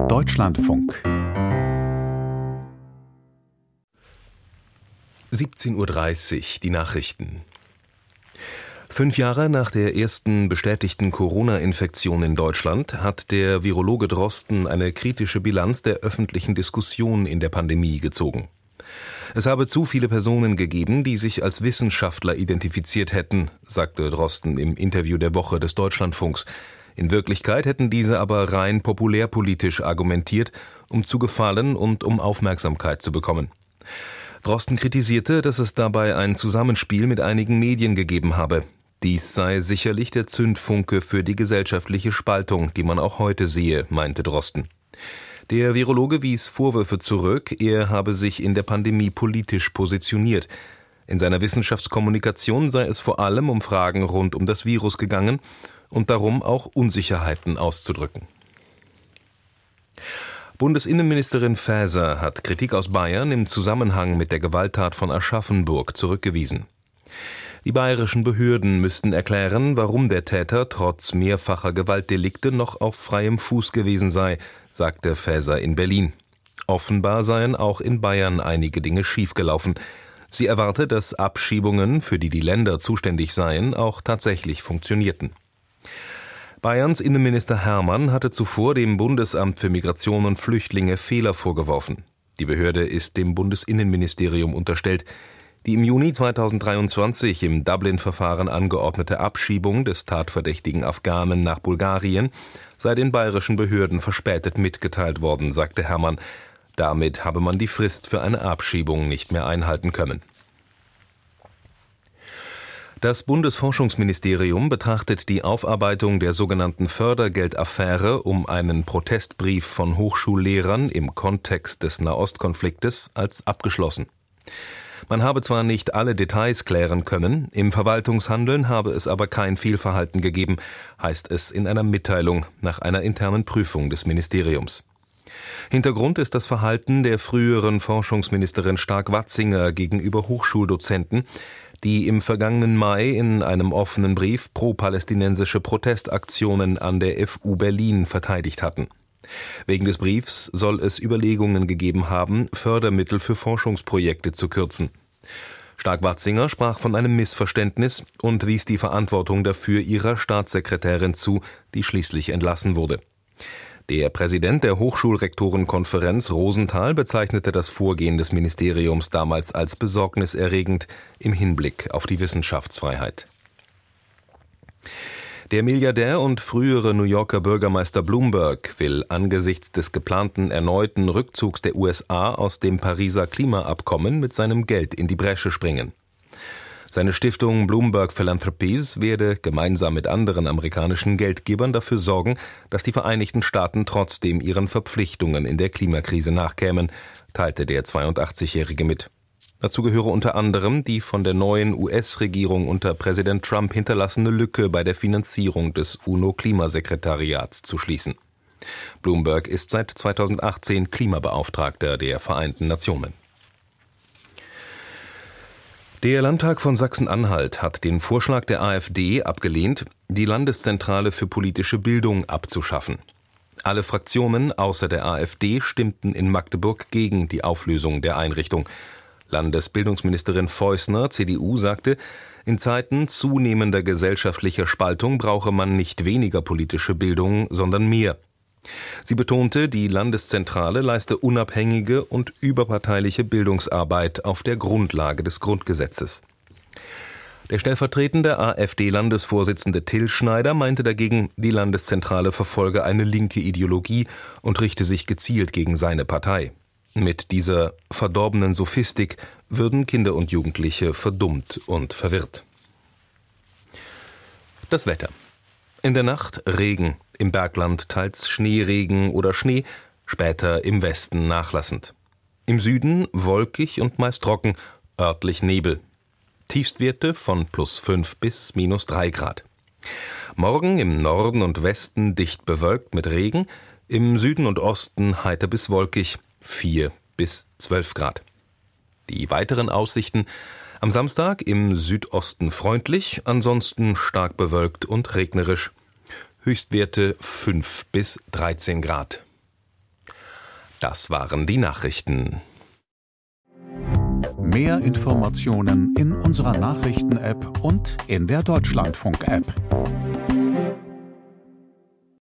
Deutschlandfunk 17:30 Uhr, die Nachrichten. 5 Jahre nach der ersten bestätigten Corona-Infektion in Deutschland hat der Virologe Drosten eine kritische Bilanz der öffentlichen Diskussion in der Pandemie gezogen. Es habe zu viele Personen gegeben, die sich als Wissenschaftler identifiziert hätten, sagte Drosten im Interview der Woche des Deutschlandfunks. In Wirklichkeit hätten diese aber rein populärpolitisch argumentiert, um zu gefallen und um Aufmerksamkeit zu bekommen. Drosten kritisierte, dass es dabei ein Zusammenspiel mit einigen Medien gegeben habe. Dies sei sicherlich der Zündfunke für die gesellschaftliche Spaltung, die man auch heute sehe, meinte Drosten. Der Virologe wies Vorwürfe zurück, er habe sich in der Pandemie politisch positioniert. In seiner Wissenschaftskommunikation sei es vor allem um Fragen rund um das Virus gegangen und darum auch Unsicherheiten auszudrücken. Bundesinnenministerin Faeser hat Kritik aus Bayern im Zusammenhang mit der Gewalttat von Aschaffenburg zurückgewiesen. Die bayerischen Behörden müssten erklären, warum der Täter trotz mehrfacher Gewaltdelikte noch auf freiem Fuß gewesen sei, sagte Faeser in Berlin. Offenbar seien auch in Bayern einige Dinge schiefgelaufen. Sie erwarte, dass Abschiebungen, für die die Länder zuständig seien, auch tatsächlich funktionierten. Bayerns Innenminister Hermann hatte zuvor dem Bundesamt für Migration und Flüchtlinge Fehler vorgeworfen. Die Behörde ist dem Bundesinnenministerium unterstellt. Die im Juni 2023 im Dublin-Verfahren angeordnete Abschiebung des tatverdächtigen Afghanen nach Bulgarien sei den bayerischen Behörden verspätet mitgeteilt worden, sagte Hermann. Damit habe man die Frist für eine Abschiebung nicht mehr einhalten können. Das Bundesforschungsministerium betrachtet die Aufarbeitung der sogenannten Fördergeldaffäre um einen Protestbrief von Hochschullehrern im Kontext des Nahostkonfliktes als abgeschlossen. Man habe zwar nicht alle Details klären können, im Verwaltungshandeln habe es aber kein Fehlverhalten gegeben, heißt es in einer Mitteilung nach einer internen Prüfung des Ministeriums. Hintergrund ist das Verhalten der früheren Forschungsministerin Stark-Watzinger gegenüber Hochschuldozenten, die im vergangenen Mai in einem offenen Brief pro-palästinensische Protestaktionen an der FU Berlin verteidigt hatten. Wegen des Briefs soll es Überlegungen gegeben haben, Fördermittel für Forschungsprojekte zu kürzen. Stark-Watzinger sprach von einem Missverständnis und wies die Verantwortung dafür ihrer Staatssekretärin zu, die schließlich entlassen wurde. Der Präsident der Hochschulrektorenkonferenz Rosenthal bezeichnete das Vorgehen des Ministeriums damals als besorgniserregend im Hinblick auf die Wissenschaftsfreiheit. Der Milliardär und frühere New Yorker Bürgermeister Bloomberg will angesichts des geplanten erneuten Rückzugs der USA aus dem Pariser Klimaabkommen mit seinem Geld in die Bresche springen. Seine Stiftung Bloomberg Philanthropies werde gemeinsam mit anderen amerikanischen Geldgebern dafür sorgen, dass die Vereinigten Staaten trotzdem ihren Verpflichtungen in der Klimakrise nachkämen, teilte der 82-Jährige mit. Dazu gehöre unter anderem die von der neuen US-Regierung unter Präsident Trump hinterlassene Lücke bei der Finanzierung des UNO-Klimasekretariats zu schließen. Bloomberg ist seit 2018 Klimabeauftragter der Vereinten Nationen. Der Landtag von Sachsen-Anhalt hat den Vorschlag der AfD abgelehnt, die Landeszentrale für politische Bildung abzuschaffen. Alle Fraktionen außer der AfD stimmten in Magdeburg gegen die Auflösung der Einrichtung. Landesbildungsministerin Feusner, CDU, sagte, in Zeiten zunehmender gesellschaftlicher Spaltung brauche man nicht weniger politische Bildung, sondern mehr. Sie betonte, die Landeszentrale leiste unabhängige und überparteiliche Bildungsarbeit auf der Grundlage des Grundgesetzes. Der stellvertretende AfD-Landesvorsitzende Till Schneider meinte dagegen, die Landeszentrale verfolge eine linke Ideologie und richte sich gezielt gegen seine Partei. Mit dieser verdorbenen Sophistik würden Kinder und Jugendliche verdummt und verwirrt. Das Wetter. In der Nacht Regen, im Bergland teils Schneeregen oder Schnee, später im Westen nachlassend. Im Süden wolkig und meist trocken, örtlich Nebel. Tiefstwerte von +5 bis -3 Grad. Morgen im Norden und Westen dicht bewölkt mit Regen, im Süden und Osten heiter bis wolkig, 4 bis 12 Grad. Die weiteren Aussichten: am Samstag im Südosten freundlich, ansonsten stark bewölkt und regnerisch. Höchstwerte 5 bis 13 Grad. Das waren die Nachrichten. Mehr Informationen in unserer Nachrichten-App und in der Deutschlandfunk-App.